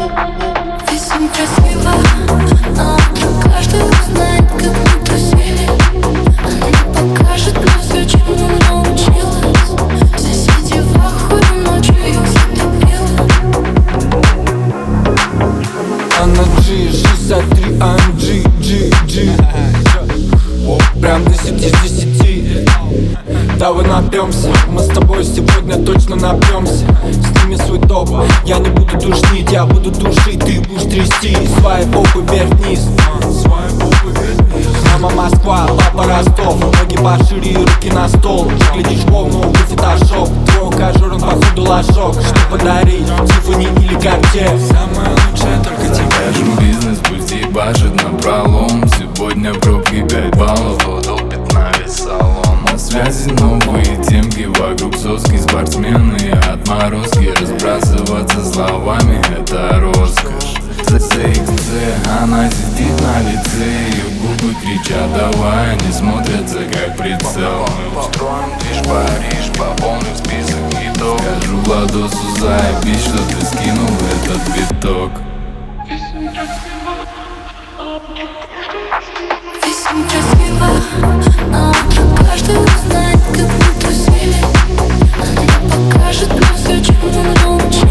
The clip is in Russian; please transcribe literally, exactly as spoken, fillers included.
Весим красиво, на утро каждый узнает, как мы тусили. Она не покажет мне все, чему научилась. Соседи в ахуе, ночью их затопило. Она G, шестьдесят три, I'm G, G, G. Прям десять из десяти. Давай напьемся, мы с тобой сегодня точно напьемся. Сними свой топ, я не буду душнить, я буду душить, ты будешь трясти свои попы вверх-вниз. Мама Москва, папа Ростов, ноги пошире, руки на стол. Глядишь в новый фотошоп, твой ухажер, он походу ложок. Что подарить, Тиффани или Cartier? Самое лучшее только тебе. Скажем, бизнес пусть ебашит напролом. Сегодня пробки пять баллов, долбит на весь салон. На связи новые темки, вокруг соски, спортсмены отморозки. Разбрасываться словами — это роскошь. ЦЦХЦ, она сидит на лице, ее губы кричат давай, они смотрятся как прицел. Мы устроим движ Париж, пополним список хитов. Скажу Владосу заебись, что ты скинул этот биток. Весим красиво, на утро каждый узнает, как мы тусили. Она не покажет мне все, чему научилась.